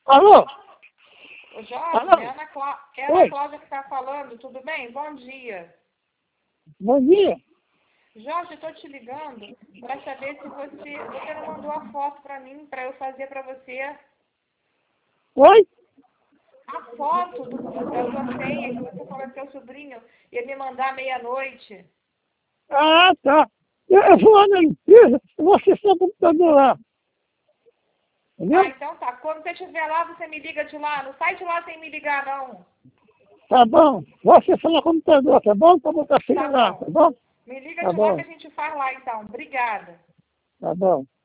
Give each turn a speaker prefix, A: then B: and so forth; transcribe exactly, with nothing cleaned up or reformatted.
A: Alô?
B: Ô Jorge,
A: Alô?
B: é a Ana, Clá... é a Ana Cláudia que está falando, tudo bem? Bom dia.
A: Bom dia.
B: Jorge, estou te ligando para saber se você... Você não mandou a foto para mim, para eu fazer para você
A: Oi?
B: a foto do, do- da sua senha, que você falou que seu sobrinho ia me mandar meia-noite.
A: Ah, tá. Eu, eu vou lá na empresa, eu vou acessar o computador lá. Entendeu?
B: Ah, então tá. Quando você estiver lá, você me liga de lá. Não sai de lá sem me ligar, não.
A: Tá bom. Vou acessar no computador, tá bom? Pra botar filho
B: Tá
A: lá,
B: bom.
A: tá bom?
B: Me liga
A: Tá
B: de lá
A: bom.
B: que a gente faz lá, então. Obrigada.
A: Tá bom.